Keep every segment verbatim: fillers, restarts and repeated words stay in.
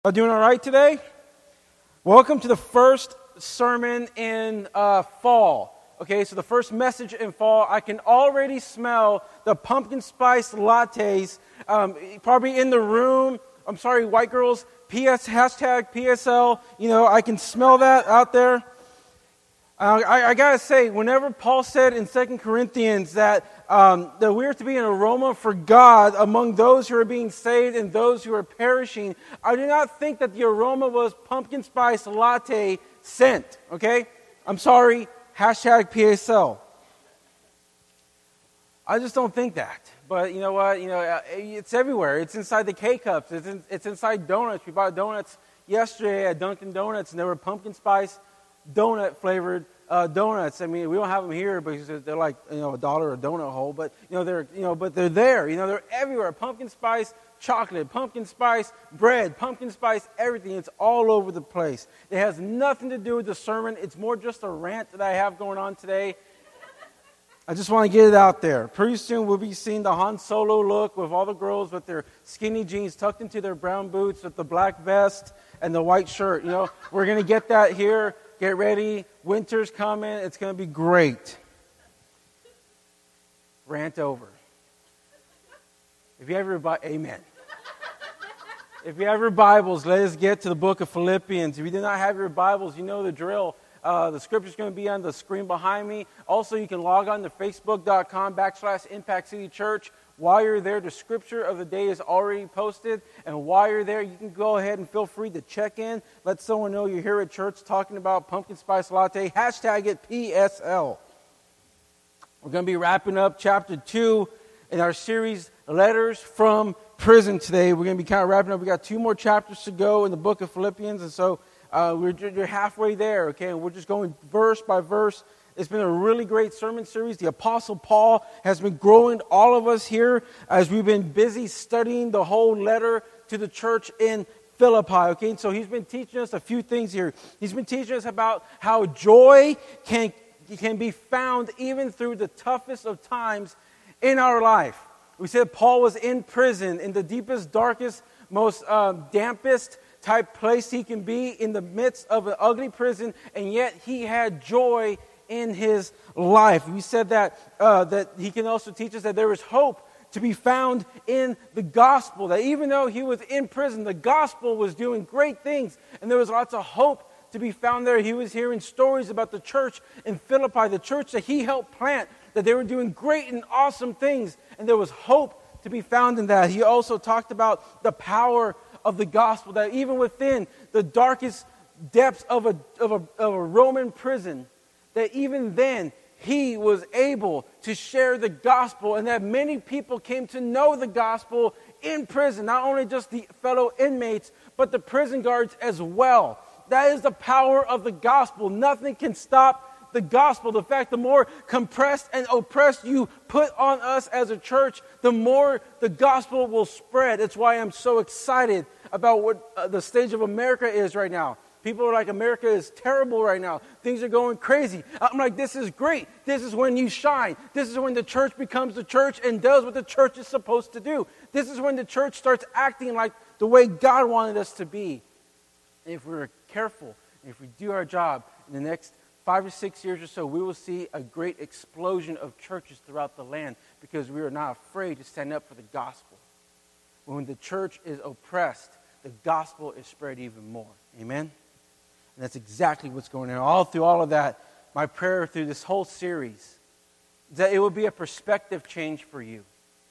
Y'all doing all right today? Welcome to the first sermon in uh, fall. Okay, so the first message in fall. I can already smell the pumpkin spice lattes, um, probably in the room. I'm sorry, white girls. P S hashtag P S L. You know, I can smell that out there. Uh, I, I gotta say, whenever Paul said in Second Corinthians that um, that we are to be an aroma for God among those who are being saved and those who are perishing, I do not think that the aroma was pumpkin spice latte scent. Okay, I'm sorry. Hashtag P S L. I just don't think that. But you know what? You know, it's everywhere. It's inside the K-Cups. It's in, it's inside donuts. We bought donuts yesterday at Dunkin' Donuts, and they were pumpkin spice donut flavored uh, donuts. I mean, we don't have them here because they're like, you know, a dollar a donut hole. But you know, they're you know, but they're there. You know, they're everywhere. Pumpkin spice chocolate, pumpkin spice bread, pumpkin spice everything. It's all over the place. It has nothing to do with the sermon. It's more just a rant that I have going on today. I just want to get it out there. Pretty soon we'll be seeing the Han Solo look with all the girls with their skinny jeans tucked into their brown boots with the black vest and the white shirt. You know, we're going to get that here. Get ready. Winter's coming. It's going to be great. Rant over. If you have your Bible, amen. If you have your Bibles, let us get to the book of Philippians. If you do not have your Bibles, you know the drill. Uh, the scripture's going to be on the screen behind me. Also, you can log on to facebook.com backslash Impact City Church. While you're there, the scripture of the day is already posted. And while you're there, you can go ahead and feel free to check in. Let someone know you're here at church talking about pumpkin spice latte. Hashtag it P S L. We're going to be wrapping up chapter two in our series, Letters from Prison today. We're going to be kind of wrapping up. We got two more chapters to go in the book of Philippians. And so uh, we're, we're halfway there, okay? And we're just going verse by verse. It's been a really great sermon series. The Apostle Paul has been growing all of us here as we've been busy studying the whole letter to the church in Philippi. Okay, and so he's been teaching us a few things here. He's been teaching us about how joy can, can be found even through the toughest of times in our life. We said Paul was in prison, in the deepest, darkest, most um, dampest type place he can be, in the midst of an ugly prison, and yet he had joy in his life. We said that uh, that he can also teach us that there is hope to be found in the gospel. That even though he was in prison, the gospel was doing great things, and there was lots of hope to be found there. He was hearing stories about the church in Philippi, the church that he helped plant, that they were doing great and awesome things, and there was hope to be found in that. He also talked about the power of the gospel, that even within the darkest depths of a of a, of a Roman prison, that even then he was able to share the gospel, and that many people came to know the gospel in prison, not only just the fellow inmates, but the prison guards as well. That is the power of the gospel. Nothing can stop the gospel. The fact, the more compressed and oppressed you put on us as a church, the more the gospel will spread. That's why I'm so excited about what uh, the stage of America is right now. People are like, America is terrible right now. Things are going crazy. I'm like, this is great. This is when you shine. This is when the church becomes the church and does what the church is supposed to do. This is when the church starts acting like the way God wanted us to be. And if we're careful, and if we do our job, in the next five or six years or so, we will see a great explosion of churches throughout the land because we are not afraid to stand up for the gospel. When the church is oppressed, the gospel is spread even more. Amen? And that's exactly what's going on. All through all of that, my prayer through this whole series is that it will be a perspective change for you.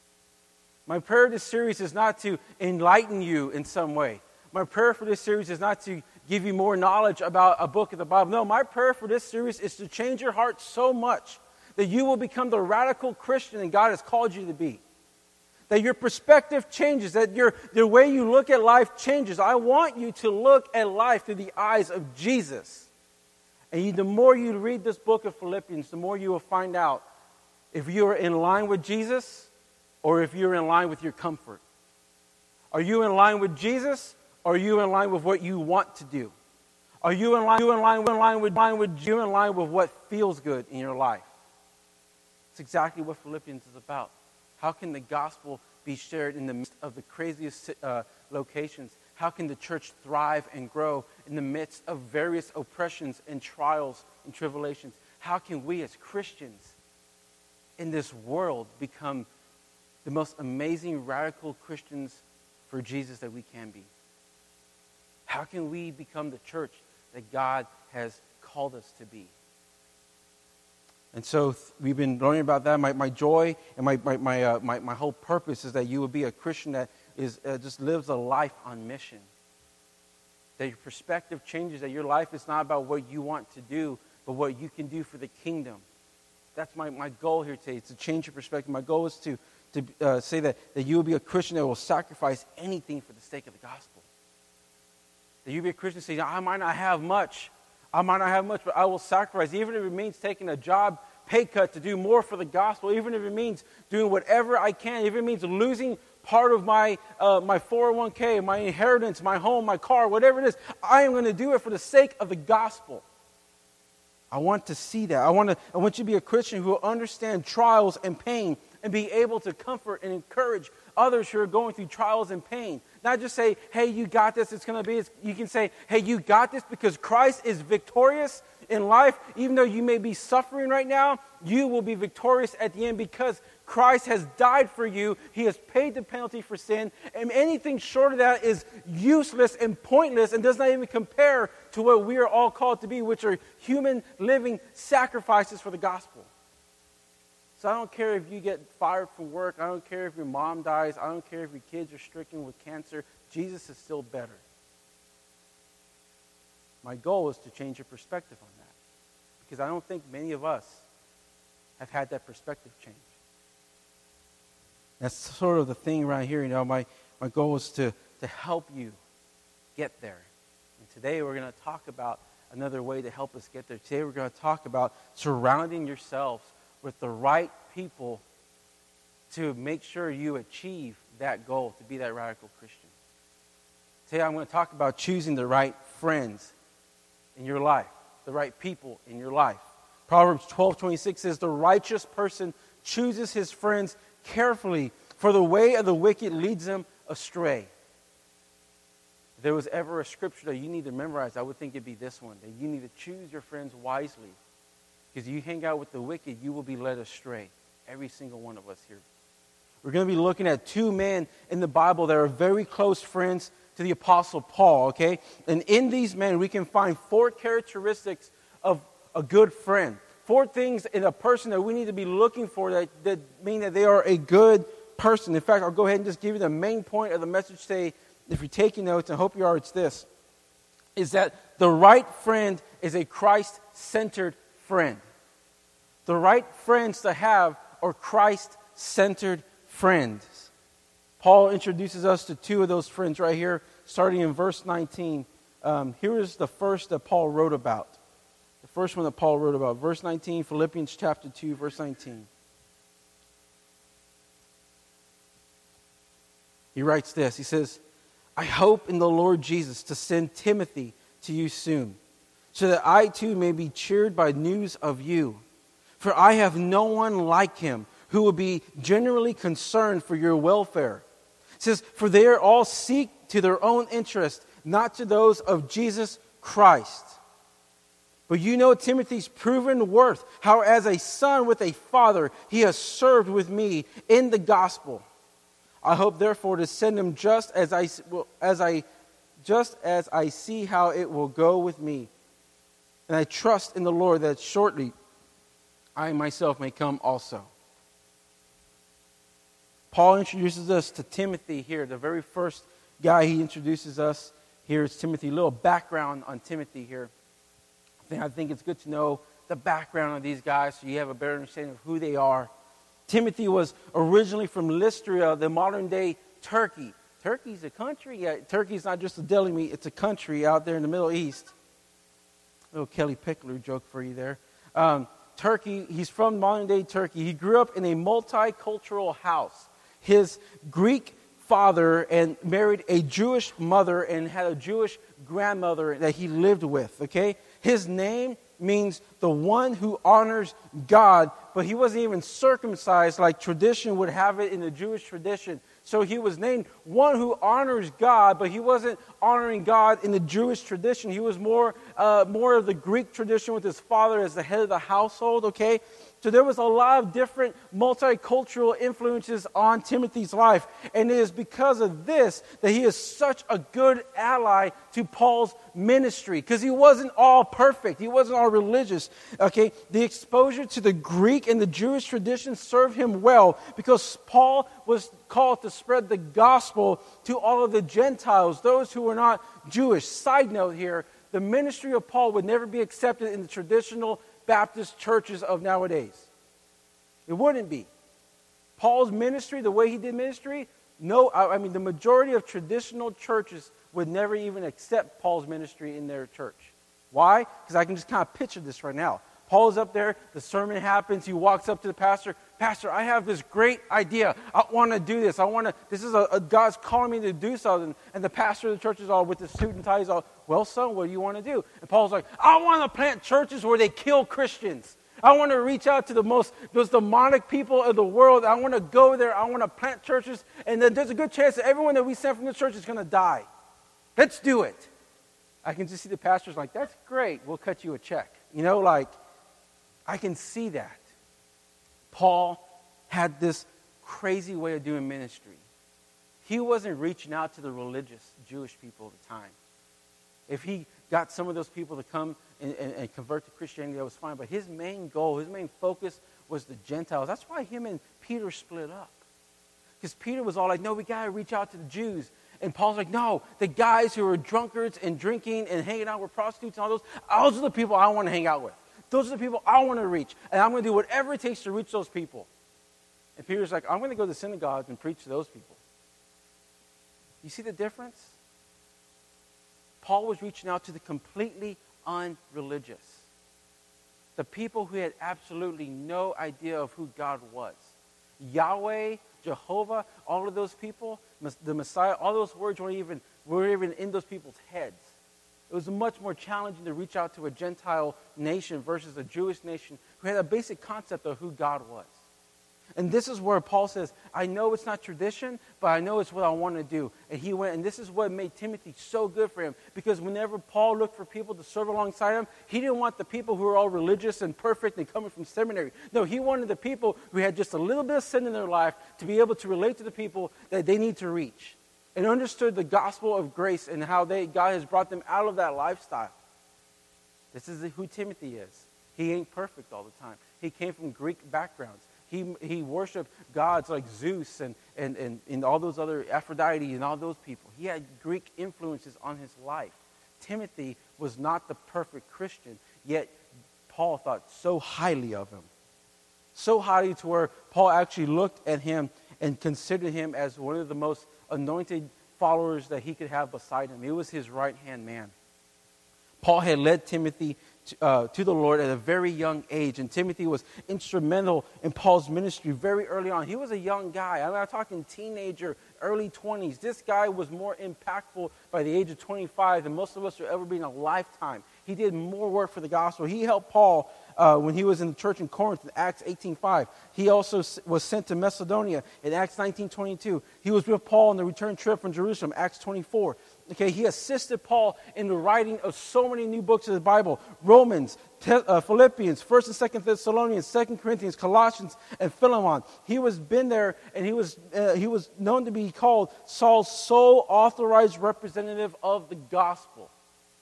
My prayer this series is not to enlighten you in some way. My prayer for this series is not to give you more knowledge about a book of the Bible. No, my prayer for this series is to change your heart so much that you will become the radical Christian that God has called you to be. That your perspective changes, that your the way you look at life changes. I want you to look at life through the eyes of Jesus. And you, the more you read this book of Philippians, the more you will find out if you are in line with Jesus or if you're in line with your comfort. Are you in line with Jesus? Or are you in line with what you want to do? Are you in line, you in line, in line with, line with you in line with what feels good in your life? It's exactly what Philippians is about. How can the gospel be shared in the midst of the craziest uh, locations? How can the church thrive and grow in the midst of various oppressions and trials and tribulations? How can we as Christians in this world become the most amazing, radical Christians for Jesus that we can be? How can we become the church that God has called us to be? And so we've been learning about that. My, my joy and my my my, uh, my my whole purpose is that you would be a Christian that is uh, just lives a life on mission. That your perspective changes, that your life is not about what you want to do, but what you can do for the kingdom. That's my, my goal here today, is to change your perspective. My goal is to, to uh, say that, that you will be a Christian that will sacrifice anything for the sake of the gospel. That you be a Christian that says, I might not have much, I might not have much, but I will sacrifice, even if it means taking a job pay cut to do more for the gospel, even if it means doing whatever I can, if it means losing part of my uh, my four oh one k, my inheritance, my home, my car, whatever it is, I am going to do it for the sake of the gospel. I want to see that. I want to. I want you to be a Christian who will understand trials and pain and be able to comfort and encourage others who are going through trials and pain. Not just say, hey, you got this, it's going to be. It's, you can say, hey, you got this because Christ is victorious in life. Even though you may be suffering right now, you will be victorious at the end because Christ has died for you. He has paid the penalty for sin. And anything short of that is useless and pointless and does not even compare to what we are all called to be, which are human living sacrifices for the gospel. So I don't care if you get fired from work. I don't care if your mom dies. I don't care if your kids are stricken with cancer. Jesus is still better. My goal is to change your perspective on that, because I don't think many of us have had that perspective change. That's sort of the thing right here. You know, my, my goal is to, to help you get there. And today we're going to talk about another way to help us get there. Today we're going to talk about surrounding yourselves with the right people to make sure you achieve that goal, to be that radical Christian. Today I'm going to talk about choosing the right friends in your life, the right people in your life. Proverbs twelve twenty-six says, the righteous person chooses his friends carefully, for the way of the wicked leads them astray. If there was ever a scripture that you need to memorize, I would think it'd be this one, that you need to choose your friends wisely. Because if you hang out with the wicked, you will be led astray. Every single one of us here. We're going to be looking at two men in the Bible that are very close friends to the Apostle Paul, okay? And in these men, we can find four characteristics of a good friend. Four things in a person that we need to be looking for that, that mean that they are a good person. In fact, I'll go ahead and just give you the main point of the message today. If you're taking notes, I hope you are, it's this. Is that the right friend is a Christ-centered friend. The right friends to have are Christ-centered friends. Paul introduces us to two of those friends right here, starting in verse nineteen. Um, here is the first that Paul wrote about. The first one that Paul wrote about. Verse nineteen, Philippians chapter two, verse nineteen. He writes this. He says, I hope in the Lord Jesus to send Timothy to you soon, so that I too may be cheered by news of you. For I have no one like him who will be genuinely concerned for your welfare. It says, for they are all seek to their own interest, not to those of Jesus Christ. But you know Timothy's proven worth, how as a son with a father he has served with me in the gospel. I hope therefore to send him just as I as I just as I see how it will go with me. And I trust in the Lord that shortly I myself may come also. Paul introduces us to Timothy here. The very first guy he introduces us here is Timothy. A little background on Timothy here. I think, I think it's good to know the background of these guys so you have a better understanding of who they are. Timothy was originally from Lystra, the modern-day Turkey. Turkey's a country. Yeah, Turkey's not just a deli meat. It's a country out there in the Middle East. A little Kelly Pickler joke for you there. Um, Turkey, he's from modern-day Turkey. He grew up in a multicultural house. His Greek father and married a Jewish mother and had a Jewish grandmother that he lived with, okay? His name means the one who honors God, but he wasn't even circumcised like tradition would have it in the Jewish tradition. So he was named one who honors God, but he wasn't honoring God in the Jewish tradition. He was more, uh, more of the Greek tradition with his father as the head of the household, okay? So there was a lot of different multicultural influences on Timothy's life. And it is because of this that he is such a good ally to Paul's ministry. Because he wasn't all perfect. He wasn't all religious. Okay, the exposure to the Greek and the Jewish tradition served him well. Because Paul was called to spread the gospel to all of the Gentiles, those who were not Jewish. Side note here, the ministry of Paul would never be accepted in the traditional Baptist churches of nowadays. It wouldn't be. Paul's ministry, the way he did ministry, no, I mean, the majority of traditional churches would never even accept Paul's ministry in their church. Why? Because I can just kind of picture this right now. Paul's up there, the sermon happens, he walks up to the pastor, Pastor, I have this great idea. I want to do this. I want to, this is a, a God's calling me to do something. And the pastor of the church is all with the suit and tie, he's all, well, son, what do you want to do? And Paul's like, I want to plant churches where they kill Christians. I want to reach out to the most, those demonic people of the world. I want to go there. I want to plant churches. And then there's a good chance that everyone that we send from the church is going to die. Let's do it. I can just see the pastors like, that's great. We'll cut you a check. You know, like, I can see that. Paul had this crazy way of doing ministry. He wasn't reaching out to the religious Jewish people at the time. If he got some of those people to come and, and, and convert to Christianity, that was fine. But his main goal, his main focus was the Gentiles. That's why him and Peter split up. Because Peter was all like, no, we got to reach out to the Jews. And Paul's like, no, the guys who are drunkards and drinking and hanging out with prostitutes and all those, those are the people I want to hang out with. Those are the people I want to reach. And I'm going to do whatever it takes to reach those people. And Peter's like, I'm going to go to the synagogues and preach to those people. You see the difference? Paul was reaching out to the completely unreligious. The people who had absolutely no idea of who God was. Yahweh, Jehovah, all of those people, the Messiah, all those words weren't even, weren't even in those people's heads. It was much more challenging to reach out to a Gentile nation versus a Jewish nation who had a basic concept of who God was. And this is where Paul says, I know it's not tradition, but I know it's what I want to do. And he went, and this is what made Timothy so good for him. Because whenever Paul looked for people to serve alongside him, he didn't want the people who were all religious and perfect and coming from seminary. No, he wanted the people who had just a little bit of sin in their life to be able to relate to the people that they need to reach. And understood the gospel of grace and how they God has brought them out of that lifestyle. This is who Timothy is. He ain't perfect all the time. He came from Greek backgrounds. He he worshipped gods like Zeus and, and, and, and all those other, Aphrodite and all those people. He had Greek influences on his life. Timothy was not the perfect Christian, yet Paul thought so highly of him. So highly to where Paul actually looked at him and considered him as one of the most anointed followers that he could have beside him. He was his right-hand man. Paul had led Timothy to, uh, to the Lord at a very young age, and Timothy was instrumental in Paul's ministry very early on. He was a young guy. I mean, I'm talking teenager, early twenties. This guy was more impactful by the age of twenty-five than most of us will ever be in a lifetime. He did more work for the gospel. He helped Paul uh, when he was in the church in Corinth in Acts eighteen five. He also was sent to Macedonia in Acts nineteen twenty-two. He was with Paul on the return trip from Jerusalem, Acts twenty-four. Okay, he assisted Paul in the writing of so many new books of the Bible. Romans, Te- uh, Philippians, First and Second Thessalonians, Second Corinthians, Colossians, and Philemon. He was been there, and he was uh, he was known to be called Saul's sole authorized representative of the gospel.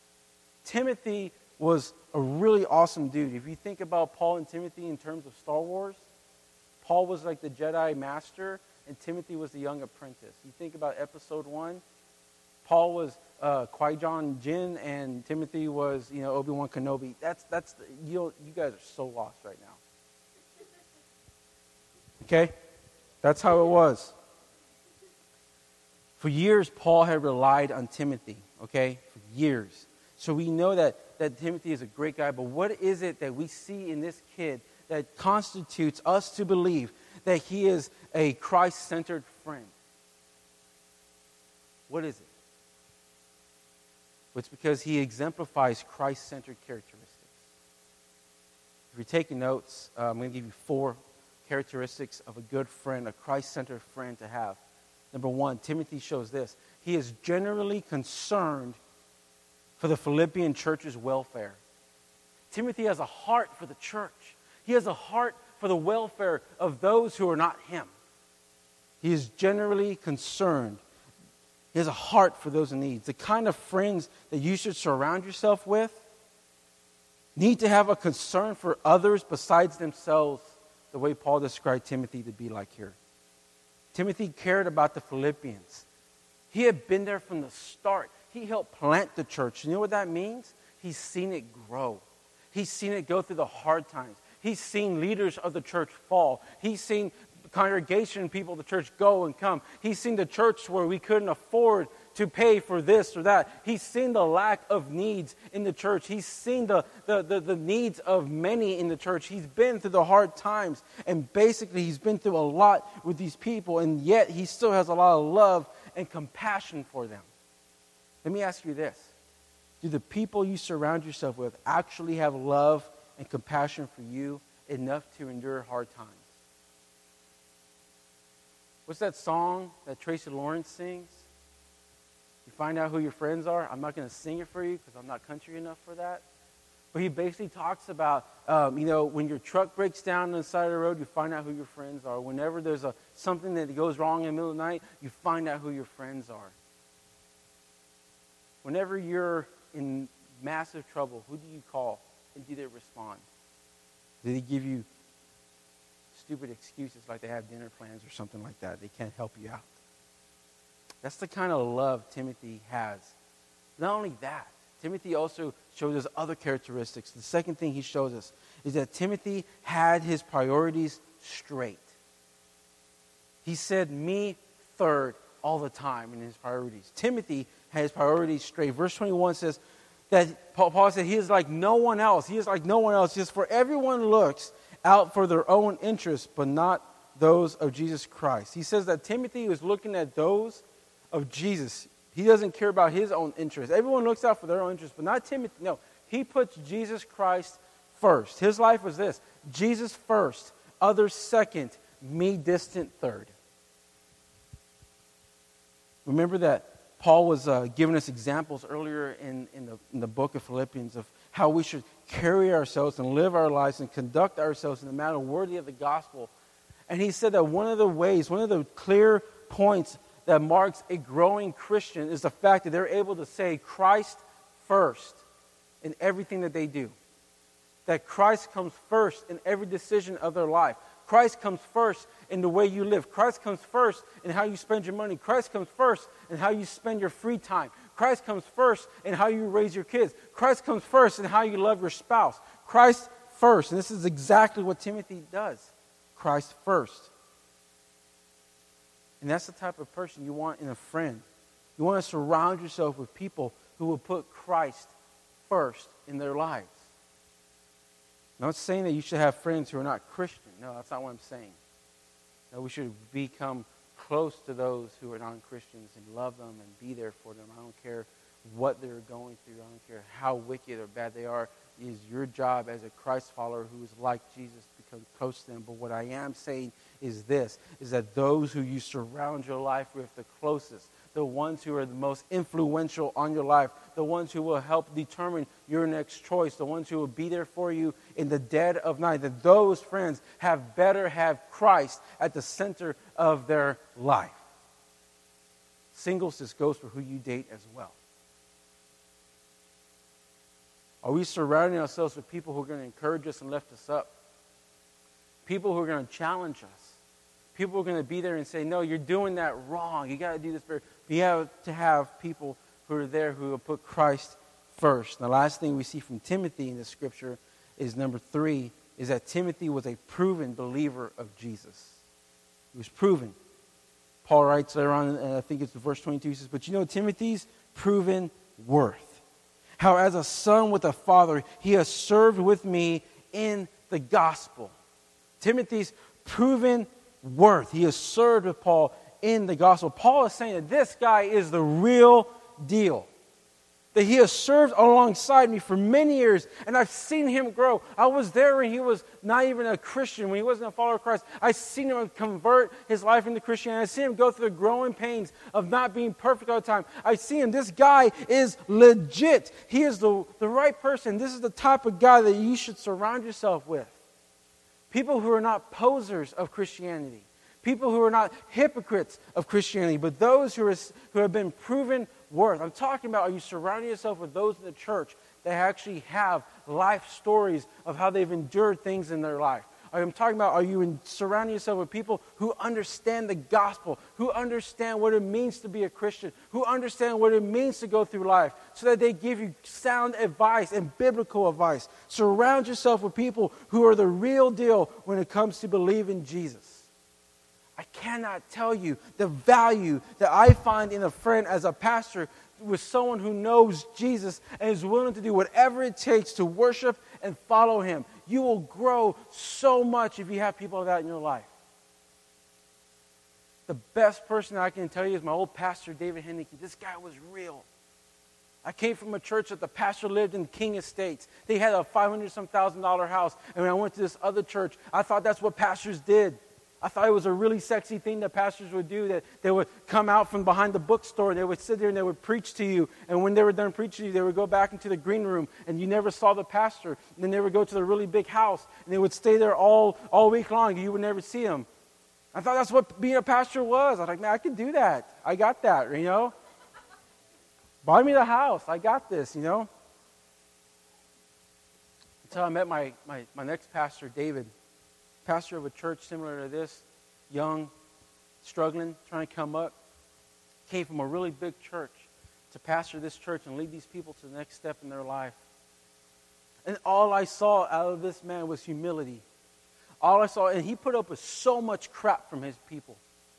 Timothy was a really awesome dude. If you think about Paul and Timothy in terms of Star Wars, Paul was like the Jedi master, and Timothy was the young apprentice. You think about episode one, Paul was uh, Qui-Gon Jinn, and Timothy was, you know, Obi-Wan Kenobi. That's that's the, you you guys are so lost right now. Okay, that's how it was. For years, Paul had relied on Timothy. Okay, for years. So we know that that Timothy is a great guy. But what is it that we see in this kid that constitutes us to believe that he is a Christ-centered friend? What is it? It's because he exemplifies Christ-centered characteristics. If you're taking notes, uh, I'm going to give you four characteristics of a good friend, a Christ-centered friend to have. Number one, Timothy shows this. He is generally concerned for the Philippian church's welfare. Timothy has a heart for the church. He has a heart for the welfare of those who are not him. He is generally concerned. He has a heart for those in need. The kind of friends that you should surround yourself with need to have a concern for others besides themselves, the way Paul described Timothy to be like here. Timothy cared about the Philippians. He had been there from the start. He helped plant the church. You know what that means? He's seen it grow. He's seen it go through the hard times. He's seen leaders of the church fall. He's seen congregation people of the church go and come. He's seen the church where we couldn't afford to pay for this or that. He's seen the lack of needs in the church. He's seen the, the, the, the needs of many in the church. He's been through the hard times. And basically, he's been through a lot with these people. And yet, he still has a lot of love and compassion for them. Let me ask you this. Do the people you surround yourself with actually have love and compassion for you enough to endure hard times? What's that song that Tracy Lawrence sings? You find out who your friends are. I'm not going to sing it for you because I'm not country enough for that. But he basically talks about, um, you know, when your truck breaks down on the side of the road, you find out who your friends are. Whenever there's a something that goes wrong in the middle of the night, you find out who your friends are. Whenever you're in massive trouble, who do you call and do they respond? Do they give you stupid excuses like they have dinner plans or something like that? They can't help you out. That's the kind of love Timothy has. Not only that, Timothy also shows us other characteristics. The second thing he shows us is that Timothy had his priorities straight. He said, me third all the time in his priorities. Timothy had his priorities straight. Verse twenty-one says that Paul said he is like no one else. He is like no one else. He says, for everyone looks out for their own interests, but not those of Jesus Christ. He says that Timothy was looking at those of Jesus. He doesn't care about his own interests. Everyone looks out for their own interests, but not Timothy. No, he puts Jesus Christ first. His life was this: Jesus first, others second, me distant third. Remember that Paul was uh, giving us examples earlier in, in, the, in the book of Philippians of how we should carry ourselves and live our lives and conduct ourselves in a manner worthy of the gospel. And he said that one of the ways, one of the clear points that marks a growing Christian is the fact that they're able to say Christ first in everything that they do. That Christ comes first in every decision of their life. Christ comes first in the way you live. Christ comes first in how you spend your money. Christ comes first in how you spend your free time. Christ comes first in how you raise your kids. Christ comes first in how you love your spouse. Christ first. And this is exactly what Timothy does. Christ first. And that's the type of person you want in a friend. You want to surround yourself with people who will put Christ first in their lives. I'm not saying that you should have friends who are not Christian. No, that's not what I'm saying. No, we should become close to those who are non-Christians and love them and be there for them. I don't care what they're going through. I don't care how wicked or bad they are. It is your job as a Christ follower who is like Jesus to become close to them. But what I am saying is this, is that those who you surround your life with the closest, the ones who are the most influential on your life, the ones who will help determine your next choice, the ones who will be there for you in the dead of night, that those friends have better have Christ at the center of their life. Singles, this goes for who you date as well. Are we surrounding ourselves with people who are going to encourage us and lift us up? People who are going to challenge us? People who are going to be there and say, no, you're doing that wrong. You got to do this better. You have to have people who are there who will put Christ first. And the last thing we see from Timothy in the scripture is number three, is that Timothy was a proven believer of Jesus. He was proven. Paul writes later on, and I think it's verse twenty-two, he says, but you know Timothy's proven worth. How as a son with a father, he has served with me in the gospel. Timothy's proven worth. He has served with Paul in the gospel. Paul is saying that this guy is the real deal. that he has served alongside me for many years, and I've seen him grow. I was there when he was not even a Christian, when he wasn't a follower of Christ. I've seen him convert his life into Christianity. I've seen him go through the growing pains of not being perfect all the time. I've seen him. This guy is legit. He is the, the right person. This is the type of guy that you should surround yourself with. People who are not posers of Christianity. People who are not hypocrites of Christianity, but those who, are, who have been proven worth. I'm talking about, are you surrounding yourself with those in the church that actually have life stories of how they've endured things in their life? I'm talking about, are you in, surrounding yourself with people who understand the gospel, who understand what it means to be a Christian, who understand what it means to go through life, so that they give you sound advice and biblical advice. Surround yourself with people who are the real deal when it comes to believing Jesus. I cannot tell you the value that I find in a friend as a pastor with someone who knows Jesus and is willing to do whatever it takes to worship and follow him. You will grow so much if you have people like that in your life. The best person I can tell you is my old pastor, David Henneke. This guy was real. I came from a church that the pastor lived in King Estates. They had a five hundred some thousand dollar house. And when I went to this other church, I thought that's what pastors did. I thought it was a really sexy thing that pastors would do, that they would come out from behind the bookstore, and they would sit there and they would preach to you. And when they were done preaching to you, they would go back into the green room, and you never saw the pastor. And then they would go to the really big house, and they would stay there all, all week long, and you would never see them. I thought that's what being a pastor was. I was like, man, I could do that. I got that, you know. Buy me the house. I got this, you know. Until I met my, my, my next pastor, David. Pastor of a church similar to this, young, struggling, trying to come up, came from a really big church to pastor this church and lead these people to the next step in their life. And all I saw out of this man was humility. All I saw, and he put up with so much crap from his people.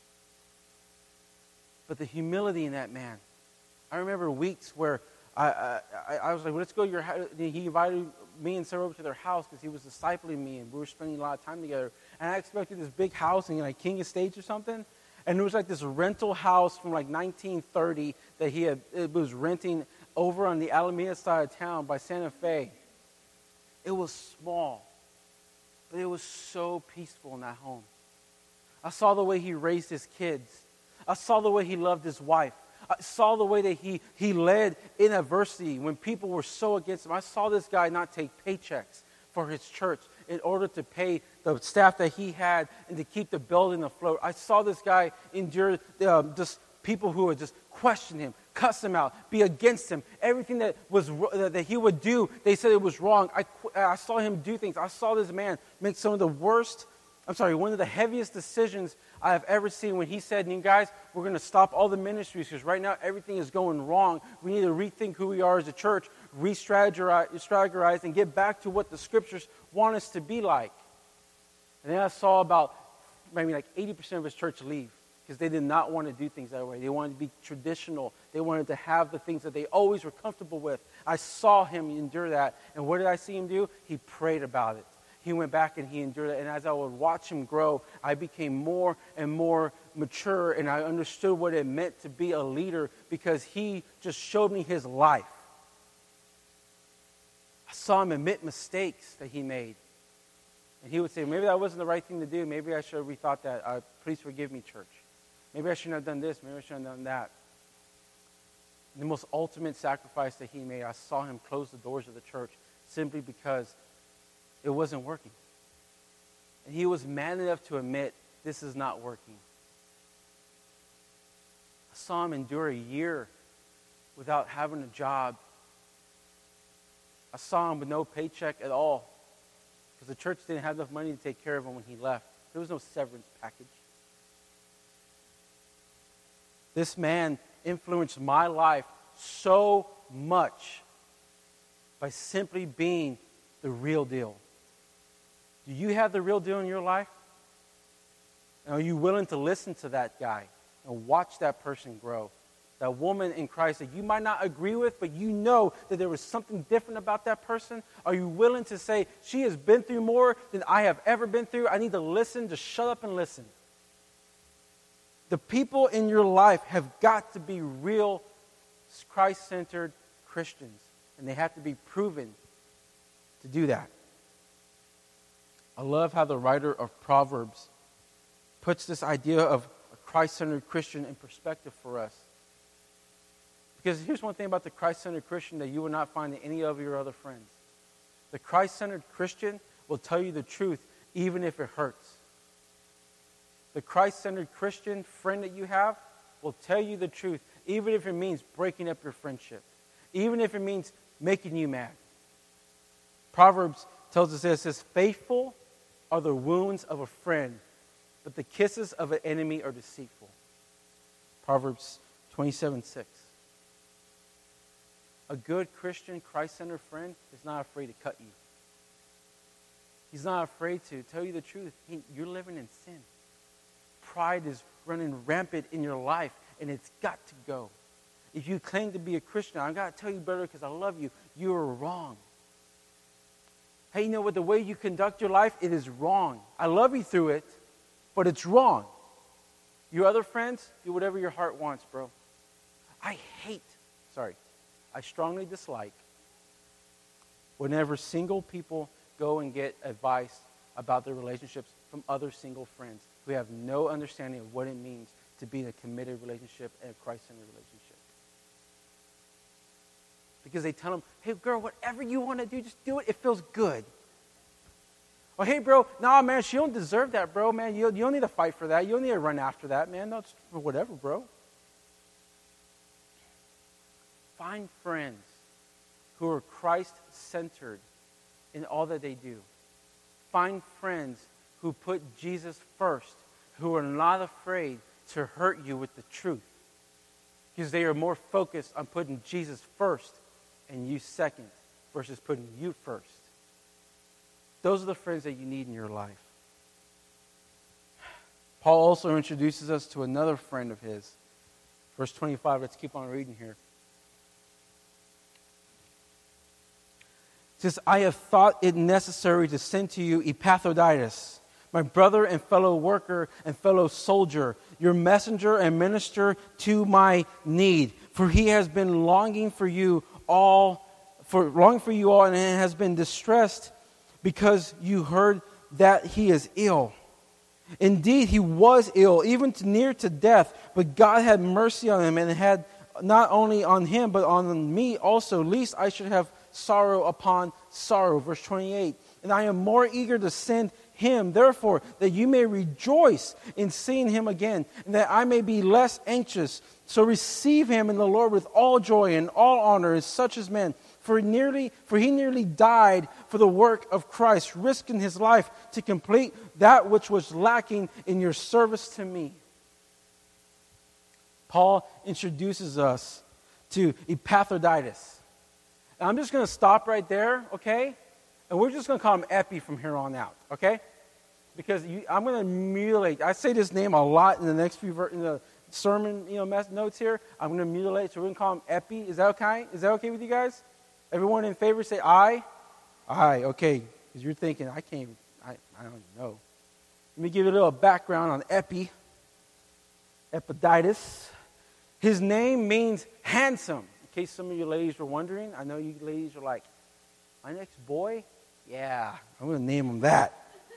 But the humility in that man. I remember weeks where I, I, I was like, well, let's go to your house. He invited me and Sarah over to their house because he was discipling me, and we were spending a lot of time together. And I expected this big house in like King Estates or something. And it was like this rental house from like nineteen thirty that he had, it was renting over on the Alameda side of town by Santa Fe. It was small, but it was so peaceful in that home. I saw the way he raised his kids. I saw the way he loved his wife. I saw the way that he, he led in adversity when people were so against him. I saw this guy not take paychecks for his church in order to pay the staff that he had and to keep the building afloat. I saw this guy endure um, just people who would just question him, cuss him out, be against him. Everything that was uh, that he would do, they said it was wrong. I, I saw him do things. I saw this man make some of the worst, I'm sorry, one of the heaviest decisions I have ever seen when he said, you guys, we're going to stop all the ministries because right now everything is going wrong. We need to rethink who we are as a church, re-strategize, and get back to what the scriptures want us to be like. And then I saw about maybe like eighty percent of his church leave because they did not want to do things that way. They wanted to be traditional. They wanted to have the things that they always were comfortable with. I saw him endure that. And what did I see him do? He prayed about it. He went back and he endured it. And as I would watch him grow, I became more and more mature, and I understood what it meant to be a leader because he just showed me his life. I saw him admit mistakes that he made. And he would say, maybe that wasn't the right thing to do. Maybe I should have rethought that. Uh, please forgive me, church. Maybe I shouldn't have done this. Maybe I shouldn't have done that. The most ultimate sacrifice that he made, I saw him close the doors of the church simply because it wasn't working. And he was man enough to admit, this is not working. I saw him endure a year without having a job. I saw him with no paycheck at all because the church didn't have enough money to take care of him when he left. There was no severance package. This man influenced my life so much by simply being the real deal. Do you have the real deal in your life? And are you willing to listen to that guy and watch that person grow? That woman in Christ that you might not agree with, but you know that there was something different about that person? Are you willing to say, she has been through more than I have ever been through? I need to listen. Just shut up and listen. The people in your life have got to be real, Christ-centered Christians, and they have to be proven to do that. I love how the writer of Proverbs puts this idea of a Christ-centered Christian in perspective for us. Because here's one thing about the Christ-centered Christian that you will not find in any of your other friends. The Christ-centered Christian will tell you the truth even if it hurts. The Christ-centered Christian friend that you have will tell you the truth even if it means breaking up your friendship. Even if it means making you mad. Proverbs tells us this, it says, faithful are the wounds of a friend, but the kisses of an enemy are deceitful. Proverbs twenty-seven six. A good Christian, Christ-centered friend is not afraid to cut you. He's not afraid to tell you the truth. He, you're living in sin. Pride is running rampant in your life, and it's got to go. If you claim to be a Christian, I've got to tell you, brother, because I love you, you are wrong. Hey, you know what? The way you conduct your life, it is wrong. I love you through it, but it's wrong. Your other friends, do whatever your heart wants, bro. I hate, sorry, I strongly dislike whenever single people go and get advice about their relationships from other single friends who have no understanding of what it means to be in a committed relationship and a Christ-centered relationship. Because they tell them, hey, girl, whatever you want to do, just do it. It feels good. Or, hey, bro, nah, man, she don't deserve that, bro. Man, you, you don't need to fight for that. You don't need to run after that, man. No, it's for whatever, bro. Find friends who are Christ-centered in all that they do. Find friends who put Jesus first, who are not afraid to hurt you with the truth. Because they are more focused on putting Jesus first and you second versus putting you first. Those are the friends that you need in your life. Paul also introduces us to another friend of his. Verse twenty-five, let's keep on reading here. It says, I have thought it necessary to send to you Epaphroditus, my brother and fellow worker and fellow soldier, your messenger and minister to my need. For he has been longing for you all, for longing for you all, and has been distressed because you heard that he is ill. Indeed, he was ill, even to near to death, but God had mercy on him, and had not only on him, but on me also, lest I should have sorrow upon sorrow. Verse twenty-eight, and I am more eager to send him, therefore, that you may rejoice in seeing him again, and that I may be less anxious. So receive him in the Lord with all joy and all honor, as such as men. For nearly, for he nearly died for the work of Christ, risking his life to complete that which was lacking in your service to me. Paul introduces us to Epaphroditus. Now, I'm just going to stop right there, okay? And we're just going to call him Epi from here on out, okay? Because you, I'm going to mutilate. I say this name a lot in the next few ver- in the sermon, you know, mess, notes here. I'm going to mutilate, so we're going to call him Epi. Is that okay? Is that okay with you guys? Everyone in favor say aye? Aye, okay. Because you're thinking, I can't even, I, I don't know. Let me give you a little background on Epi. Epaphroditus. His name means handsome. In case some of you ladies were wondering, I know you ladies are like, my next boy? Yeah, I'm going to name him that.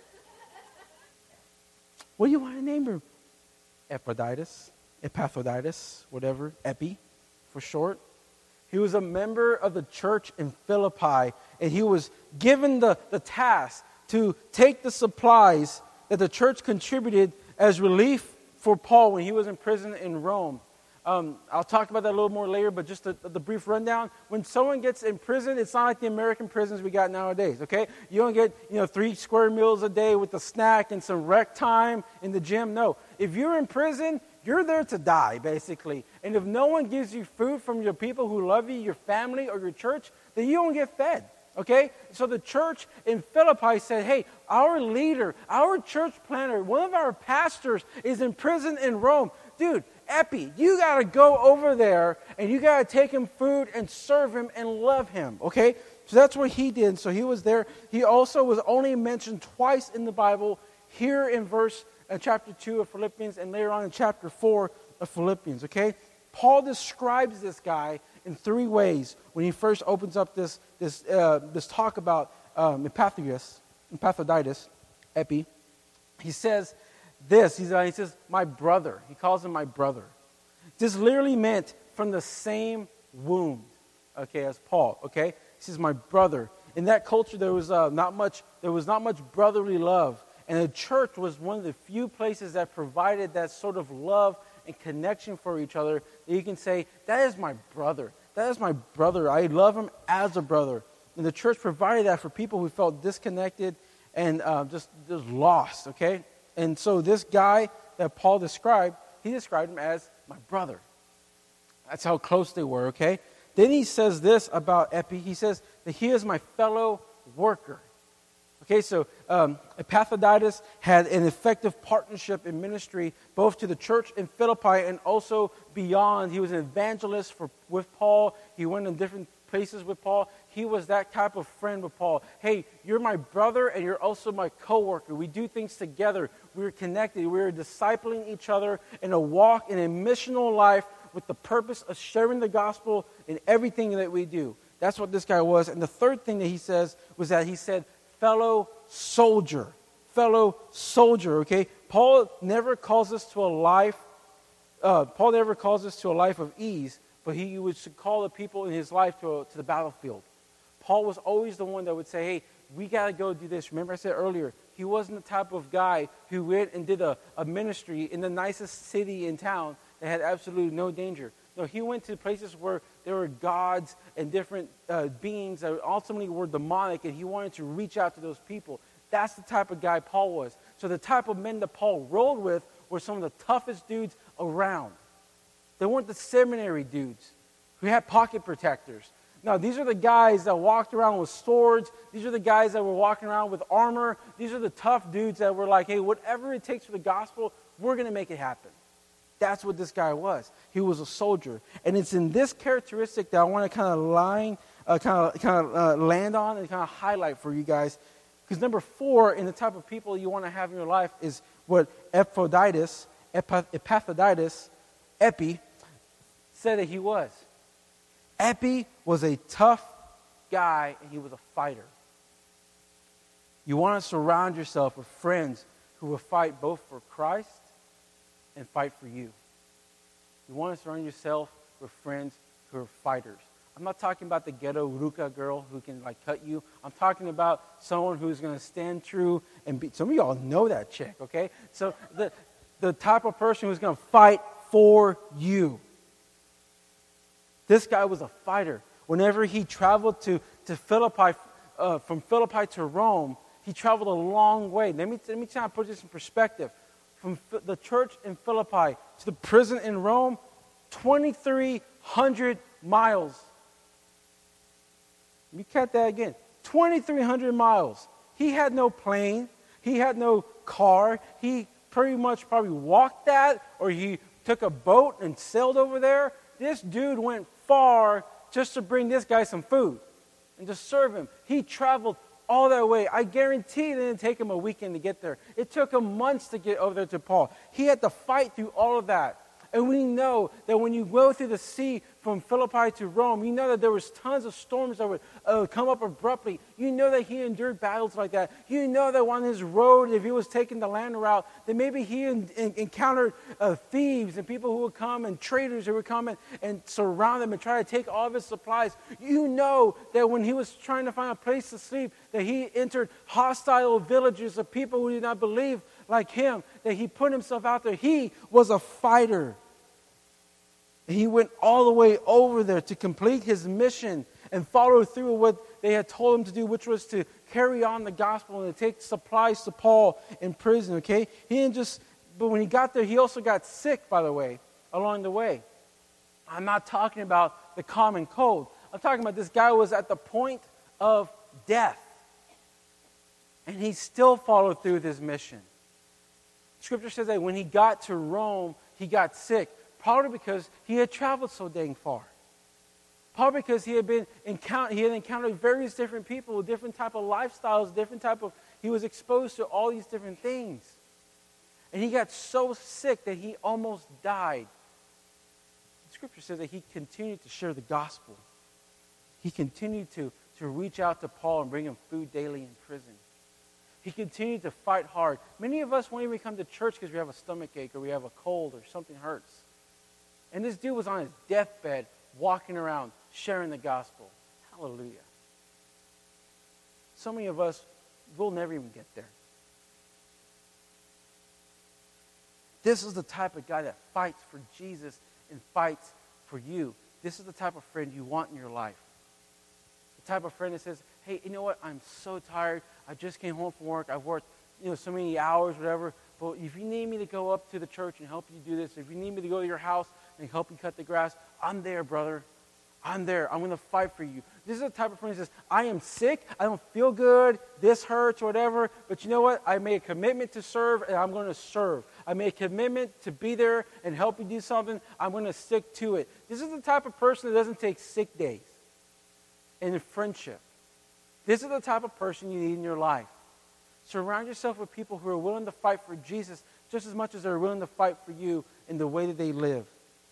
What do you want to name him? Epaphroditus, Epaphroditus, whatever, Epi for short. He was a member of the church in Philippi, and he was given the, the task to take the supplies that the church contributed as relief for Paul when he was in prison in Rome. Um, I'll talk about that a little more later, but just the, the brief rundown. When someone gets in prison, it's not like the American prisons we got nowadays, okay? You don't get, you know, three square meals a day with a snack and some rec time in the gym. No. If you're in prison, you're there to die, basically. And if no one gives you food from your people who love you, your family or your church, then you don't get fed, okay? So the church in Philippi said, hey, our leader, our church planner, one of our pastors is in prison in Rome. Dude, Epi, you got to go over there and you got to take him food and serve him and love him, okay? So that's what he did. So he was there. He also was only mentioned twice in the Bible, here in verse uh, chapter two of Philippians and later on in chapter four of Philippians, okay? Paul describes this guy in three ways when he first opens up this this uh, this talk about um, Epaphroditus, Epaphroditus, Epi. He says this. He's, uh, he says, "My brother." He calls him my brother. This literally meant from the same womb, okay, as Paul. Okay, he says, "My brother." In that culture, there was uh, not much. There was not much brotherly love, and the church was one of the few places that provided that sort of love and connection for each other. That you can say, "That is my brother. That is my brother. I love him as a brother." And the church provided that for people who felt disconnected and uh, just just lost. Okay, and so this guy that Paul described, he described him as my brother. That's how close they were. Okay. Then he says this about Epi. He says that he is my fellow worker. Okay, so um, Epaphroditus had an effective partnership in ministry, both to the church in Philippi and also beyond. He was an evangelist for with Paul. He went in different places with Paul. He was that type of friend with Paul. Hey, you're my brother and you're also my co-worker. We do things together. We're connected. We're discipling each other in a walk, in a missional life, with the purpose of sharing the gospel in everything that we do. That's what this guy was. And the third thing that he says was that he said, fellow soldier. Fellow soldier, okay? Paul never calls us to a life, uh, Paul never calls us to a life of ease, but he would call the people in his life to, a, to the battlefield. Paul was always the one that would say, hey, we got to go do this. Remember I said earlier, he wasn't the type of guy who went and did a, a ministry in the nicest city in town that had absolutely no danger. No, he went to places where there were gods and different uh, beings that ultimately were demonic, and he wanted to reach out to those people. That's the type of guy Paul was. So the type of men that Paul rode with were some of the toughest dudes around. They weren't the seminary dudes who had pocket protectors. No, these are the guys that walked around with swords. These are the guys that were walking around with armor. These are the tough dudes that were like, hey, whatever it takes for the gospel, we're going to make it happen. That's what this guy was. He was a soldier. And it's in this characteristic that I want to kind of line, uh, kind of, kind of uh, land on and kind of highlight for you guys. Because number four in the type of people you want to have in your life is what Epaphroditus, Epaphroditus, Epi, said that he was. Epi was a tough guy, and he was a fighter. You want to surround yourself with friends who will fight both for Christ and fight for you. You want to surround yourself with friends who are fighters. I'm not talking about the ghetto Ruka girl who can like cut you. I'm talking about someone who's going to stand true and be. Some of y'all know that chick, okay? So the the type of person who's going to fight for you. This guy was a fighter. Whenever he traveled to to Philippi, uh, from Philippi to Rome, he traveled a long way. Let me let me try to put this in perspective. From the church in Philippi to the prison in Rome, twenty-three hundred miles. Let me cut that again. twenty-three hundred miles. He had no plane. He had no car. He pretty much probably walked that, or he took a boat and sailed over there. This dude went far just to bring this guy some food and to serve him. He traveled all that way. I guarantee it didn't take him a weekend to get there. It took him months to get over there to Paul. He had to fight through all of that. And we know that when you go through the sea from Philippi to Rome, you know that there was tons of storms that would uh, come up abruptly. You know that he endured battles like that. You know that on his road, if he was taking the land route, that maybe he in, in, encountered uh, thieves and people who would come and traders who would come and, and surround him and try to take all of his supplies. You know that when he was trying to find a place to sleep, that he entered hostile villages of people who did not believe like him, that he put himself out there. He was a fighter. And he went all the way over there to complete his mission and follow through with what they had told him to do, which was to carry on the gospel and to take supplies to Paul in prison, okay? He didn't just, but when he got there, he also got sick, by the way, along the way. I'm not talking about the common cold. I'm talking about this guy was at the point of death. And he still followed through with his mission. Scripture says that when he got to Rome, he got sick. Probably because he had traveled so dang far. Probably because he had been encounter, he had encountered various different people with different type of lifestyles, different type of, he was exposed to all these different things. And he got so sick that he almost died. Scripture says that he continued to share the gospel. He continued to, to reach out to Paul and bring him food daily in prison. He continued to fight hard. Many of us won't even come to church because we have a stomach ache or we have a cold or something hurts. And this dude was on his deathbed, walking around, sharing the gospel. Hallelujah. So many of us will never even get there. This is the type of guy that fights for Jesus and fights for you. This is the type of friend you want in your life. The type of friend that says, hey, you know what? I'm so tired. I just came home from work. I've worked, you know, so many hours, whatever. But if you need me to go up to the church and help you do this, if you need me to go to your house and help you cut the grass, I'm there, brother. I'm there. I'm going to fight for you. This is the type of friend that says, I am sick. I don't feel good. This hurts, whatever. But you know what? I made a commitment to serve, and I'm going to serve. I made a commitment to be there and help you do something. I'm going to stick to it. This is the type of person that doesn't take sick days in friendship. This is the type of person you need in your life. Surround yourself with people who are willing to fight for Jesus just as much as they're willing to fight for you in the way that they live.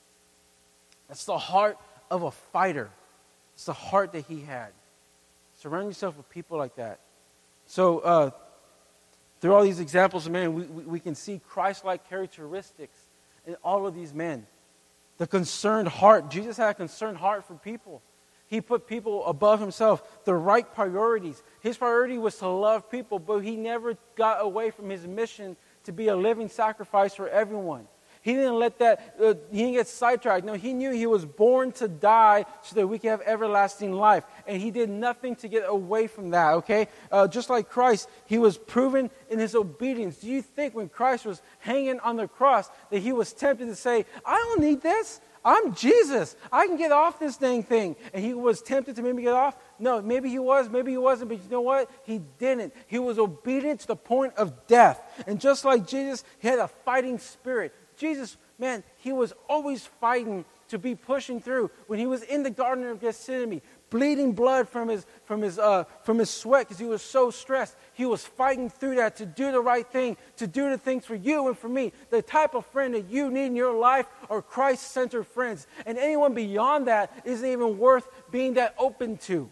That's the heart of a fighter. It's the heart that he had. Surround yourself with people like that. So, uh, through all these examples of men, we, we, we can see Christ-like characteristics in all of these men. The concerned heart. Jesus had a concerned heart for people. He put people above himself. The right priorities. His priority was to love people, but he never got away from his mission to be a living sacrifice for everyone. He didn't let that, uh, he didn't get sidetracked. No, he knew he was born to die so that we can have everlasting life. And he did nothing to get away from that, okay? Uh, just like Christ, he was proven in his obedience. Do you think when Christ was hanging on the cross that he was tempted to say, I don't need this. I'm Jesus. I can get off this dang thing. And he was tempted to maybe get off? No, maybe he was, maybe he wasn't. But you know what? He didn't. He was obedient to the point of death. And just like Jesus, he had a fighting spirit. Jesus, man, he was always fighting to be pushing through. When he was in the Garden of Gethsemane, bleeding blood from his from his uh, from his sweat because he was so stressed, he was fighting through that to do the right thing, to do the things for you and for me. The type of friend that you need in your life are Christ-centered friends, and anyone beyond that isn't even worth being that open to.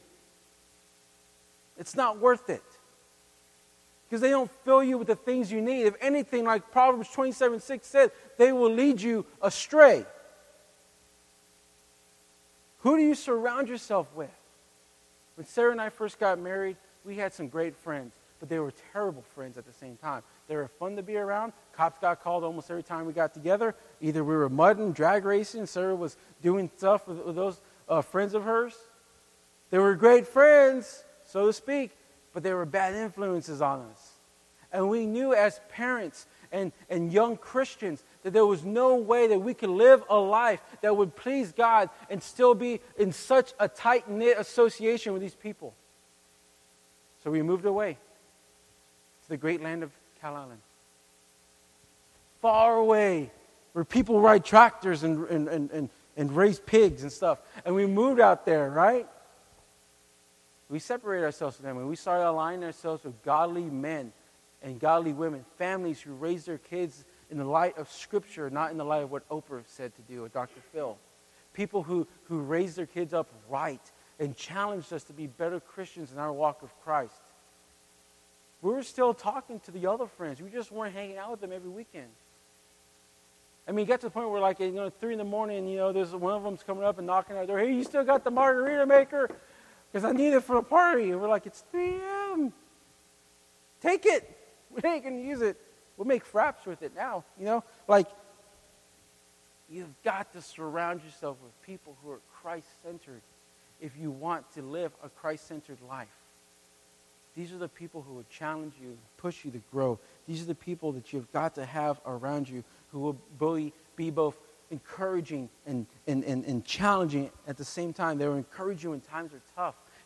It's not worth it. Because they don't fill you with the things you need. If anything, like Proverbs twenty-seven six said, they will lead you astray. Who do you surround yourself with? When Sarah and I first got married, we had some great friends, but they were terrible friends at the same time. They were fun to be around. Cops got called almost every time we got together. Either we were mudding, drag racing, Sarah was doing stuff with, with those uh, friends of hers. They were great friends, so to speak, but they were bad influences on us. And we knew as parents and, and young Christians that there was no way that we could live a life that would please God and still be in such a tight-knit association with these people. So we moved away to the great land of Cal Island. Far away, where people ride tractors and, and, and, and, and raise pigs and stuff. And we moved out there, right? We separated ourselves from them, and we started aligning ourselves with godly men and godly women, families who raise their kids in the light of Scripture, not in the light of what Oprah said to do, or Doctor Phil. People who, who raise their kids up right and challenged us to be better Christians in our walk with Christ. We were still talking to the other friends. We just weren't hanging out with them every weekend. I mean, it got to the point where, like, you know, three in the morning, you know, there's one of them's coming up and knocking on our door. Hey, you still got the margarita maker? Because I need it for a party. And we're like, it's three a.m. Take it. We ain't going to use it. We'll make fraps with it now, you know? Like, you've got to surround yourself with people who are Christ-centered if you want to live a Christ-centered life. These are the people who will challenge you, push you to grow. These are the people that you've got to have around you who will be both encouraging and, and, and, and challenging at the same time. They will encourage you when times are tough.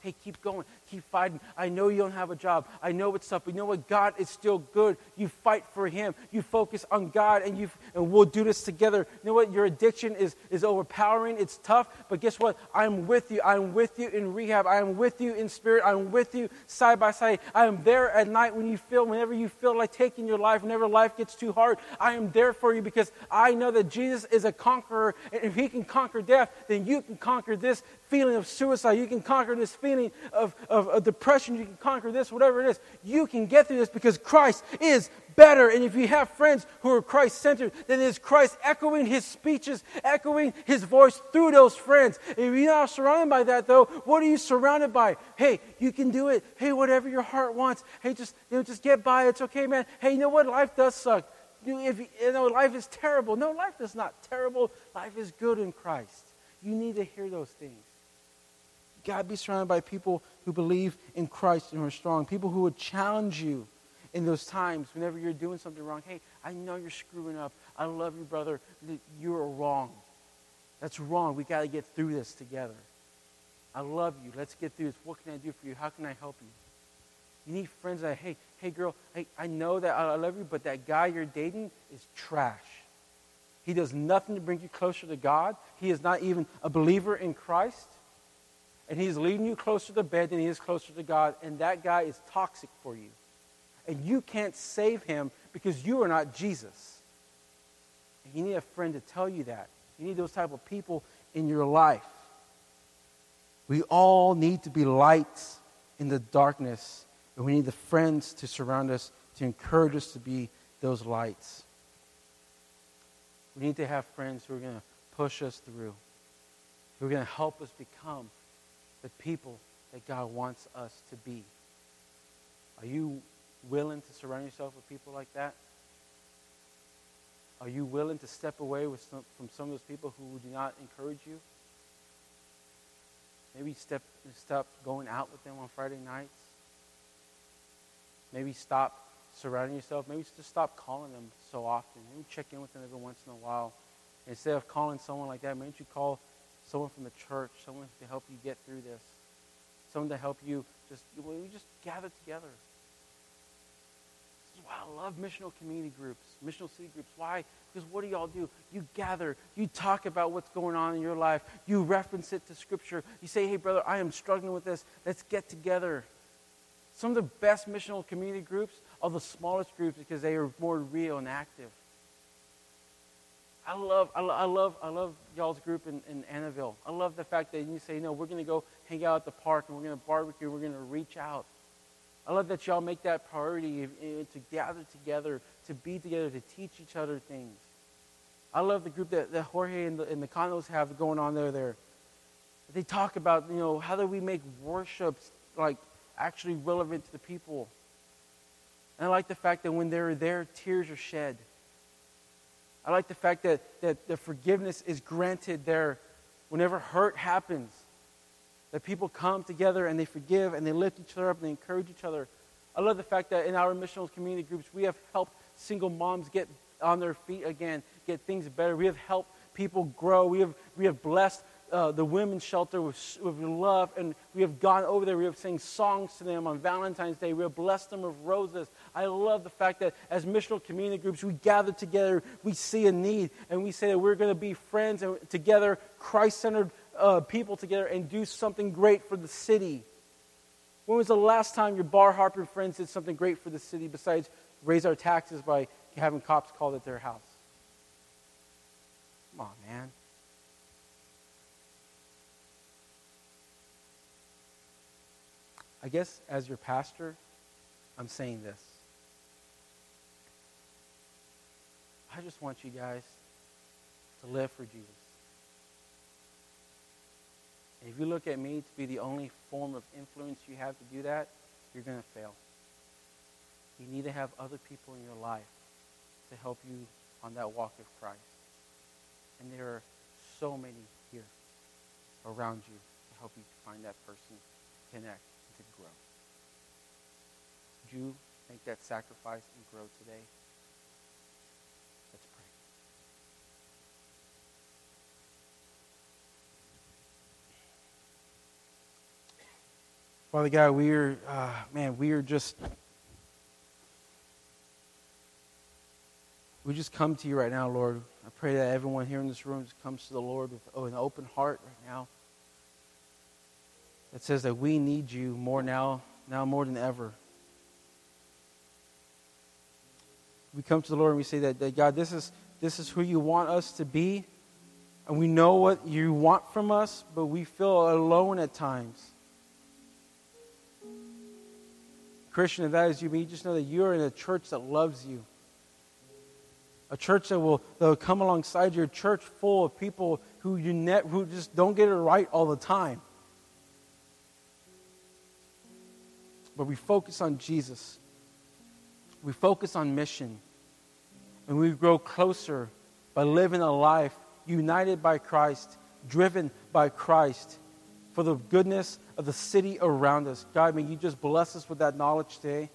hey, keep going, keep fighting. I know you don't have a job. I know it's tough, but you know what? God is still good. You fight for him. You focus on God, and you and we'll do this together. You know what? Your addiction is, is overpowering. It's tough, but guess what? I'm with you. I'm with you in rehab. I am with you in spirit. I'm with you side by side. I am there at night when you feel, whenever you feel like taking your life, whenever life gets too hard. I am there for you because I know that Jesus is a conqueror, and if he can conquer death, then you can conquer this feeling of suicide. You can conquer this feeling of, of, of depression. You can conquer this, whatever it is. You can get through this because Christ is better. And if you have friends who are Christ-centered, then it is Christ echoing his speeches, echoing his voice through those friends. If you're not surrounded by that, though, what are you surrounded by? Hey, you can do it. Hey, whatever your heart wants. Hey, just, you know, just get by. It's okay, man. Hey, you know what? Life does suck. You, if, you know, life is terrible. No, life is not terrible. Life is good in Christ. You need to hear those things. You got to be surrounded by people who believe in Christ and who are strong. People who would challenge you in those times whenever you're doing something wrong. Hey, I know you're screwing up. I love you, brother. You're wrong. That's wrong. We got to get through this together. I love you. Let's get through this. What can I do for you? How can I help you? You need friends that, hey, hey, girl, hey, I know that I love you, but that guy you're dating is trash. He does nothing to bring you closer to God. He is not even a believer in Christ. And he's leading you closer to bed than he is closer to God. And that guy is toxic for you. And you can't save him because you are not Jesus. And you need a friend to tell you that. You need those type of people in your life. We all need to be lights in the darkness. And we need the friends to surround us, to encourage us to be those lights. We need to have friends who are going to push us through, who are going to help us become the people that God wants us to be. Are you willing to surround yourself with people like that? Are you willing to step away with some, from some of those people who do not encourage you? Maybe step, stop going out with them on Friday nights. Maybe stop surrounding yourself. Maybe just stop calling them so often. Maybe check in with them every once in a while. Instead of calling someone like that, maybe you call someone from the church, someone to help you get through this. Someone to help you just, well, you just gather together. This is why I love missional community groups, missional city groups. Why? Because what do y'all do? You gather. You talk about what's going on in your life. You reference it to Scripture. You say, hey, brother, I am struggling with this. Let's get together. Some of the best missional community groups are the smallest groups because they are more real and active. I love, I, lo- I love, I love y'all's group in, in Annaville. I love the fact that you say, no, we're going to go hang out at the park and we're going to barbecue. We're going to reach out. I love that y'all make that priority to gather together, to be together, to teach each other things. I love the group that, that Jorge and the, and the condos have going on there. There, they talk about, you know, how do we make worship like actually relevant to the people. And I like the fact that when they're there, tears are shed. I like the fact that, that the forgiveness is granted there whenever hurt happens. That people come together and they forgive and they lift each other up and they encourage each other. I love the fact that in our missional community groups, we have helped single moms get on their feet again, get things better. We have helped people grow. We have we have blessed uh, the women's shelter with, with love, and we have gone over there. We have sang songs to them on Valentine's Day. We have blessed them with roses. I love the fact that as missional community groups, we gather together, we see a need, and we say that we're going to be friends and together, Christ-centered uh, people together, and do something great for the city. When was the last time your bar hopping friends did something great for the city besides raise our taxes by having cops called at their house? Come on, man. I guess as your pastor, I'm saying this. I just want you guys to live for Jesus. And if you look at me to be the only form of influence you have to do that, you're going to fail. You need to have other people in your life to help you on that walk with Christ. And there are so many here around you to help you find that person, to connect, and to grow. Would you make that sacrifice and grow today? Let's pray. Father God, we are, uh, man, we are just, we just come to you right now, Lord. I pray that everyone here in this room just comes to the Lord with oh, an open heart right now. It says that we need you more now, now more than ever. We come to the Lord and we say that, that God, this is this is who you want us to be. And we know what you want from us, but we feel alone at times. Christian, if that is you, you just know that you are in a church that loves you. A church that will, that will come alongside you, a church full of people who you ne- who just don't get it right all the time. But we focus on Jesus. We focus on mission. And we grow closer by living a life united by Christ, driven by Christ, for the goodness of the city around us. God, may you just bless us with that knowledge today.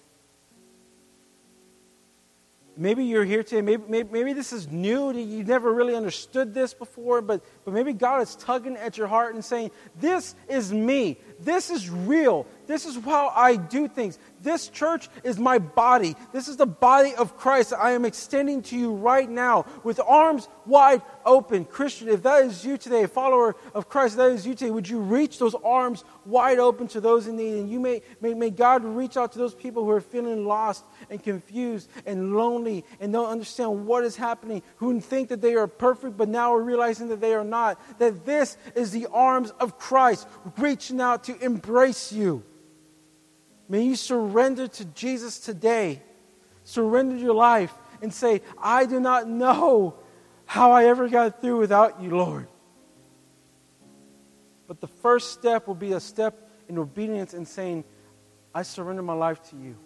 Maybe you're here today, maybe, maybe, maybe this is new, you've never really understood this before, but, but maybe God is tugging at your heart and saying, this is me, this is real, this is how I do things. This church is my body. This is the body of Christ that I am extending to you right now with arms wide open. Christian, if that is you today, a follower of Christ, if that is you today, would you reach those arms wide open to those in need? And you may, may, may God reach out to those people who are feeling lost and confused and lonely and don't understand what is happening, who think that they are perfect but now are realizing that they are not. That this is the arms of Christ reaching out to embrace you. May you surrender to Jesus today. Surrender your life and say, I do not know how I ever got through without you, Lord. But the first step will be a step in obedience and saying, I surrender my life to you.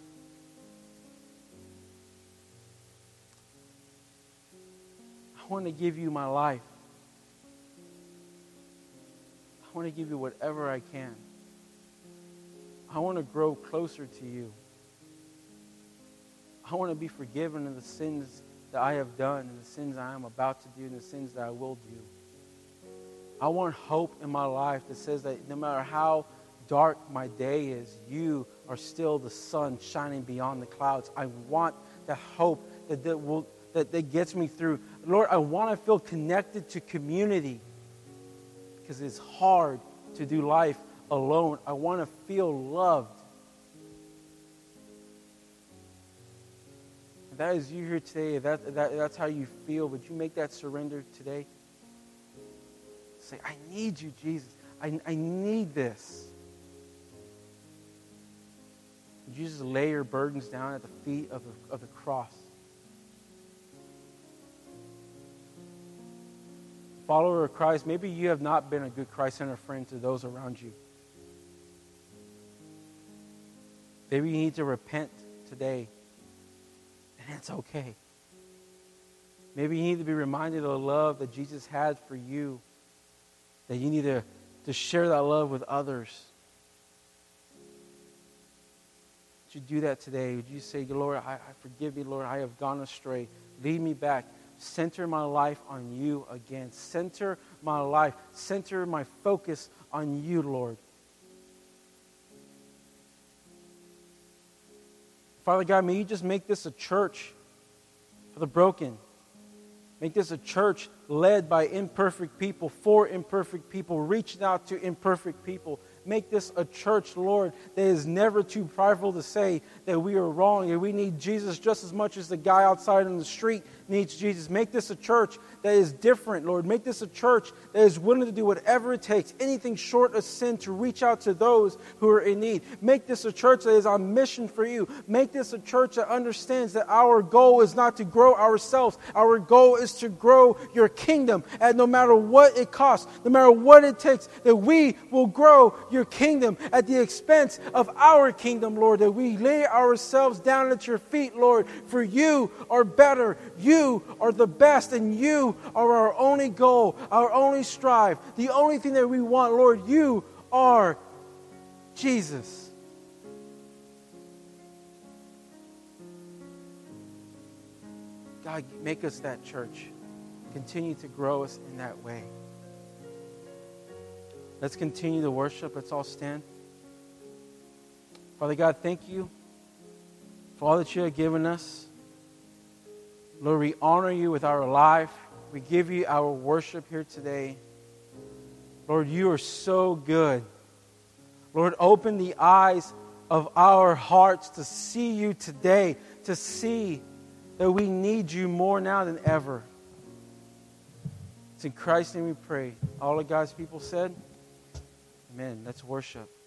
I want to give you my life. I want to give you whatever I can. I want to grow closer to you. I want to be forgiven of the sins that I have done and the sins I am about to do and the sins that I will do. I want hope in my life that says that no matter how dark my day is, you are still the sun shining beyond the clouds. I want the hope that, that, will, that, that gets me through. Lord, I want to feel connected to community because it's hard to do life alone. I want to feel loved. If that is you here today, if that, that, that's how you feel, would you make that surrender today? Say, I need you, Jesus. I, I need this. Would you just lay your burdens down at the feet of the, of the cross? Follower of Christ, maybe you have not been a good Christ-centered friend to those around you. Maybe you need to repent today, and it's okay. Maybe you need to be reminded of the love that Jesus had for you, that you need to, to share that love with others. Would you do that today? Would you say, Lord, I, I forgive me, Lord, I have gone astray. Lead me back. Center my life on you again. Center my life. Center my focus on you, Lord. Father God, may you just make this a church for the broken. Make this a church led by imperfect people, for imperfect people, reaching out to imperfect people. Make this a church, Lord, that is never too prideful to say that we are wrong and we need Jesus just as much as the guy outside on the street needs Jesus. Make this a church that is different, Lord. Make this a church that is willing to do whatever it takes, anything short of sin, to reach out to those who are in need. Make this a church that is on mission for you. Make this a church that understands that our goal is not to grow ourselves. Our goal is to grow your kingdom, and no matter what it costs, no matter what it takes, that we will grow your kingdom at the expense of our kingdom, Lord, that we lay ourselves down at your feet, Lord, for you are better, you are the best, and you are our only goal, our only strive, the only thing that we want, Lord. You are Jesus. God, make us that church. Continue to grow us in that way. Let's continue to worship. Let's all stand. Father God, thank you for all that you have given us. Lord, we honor you with our life. We give you our worship here today. Lord, you are so good. Lord, open the eyes of our hearts to see you today, to see that we need you more now than ever. It's in Christ's name we pray. All of God's people said, amen. Let's worship.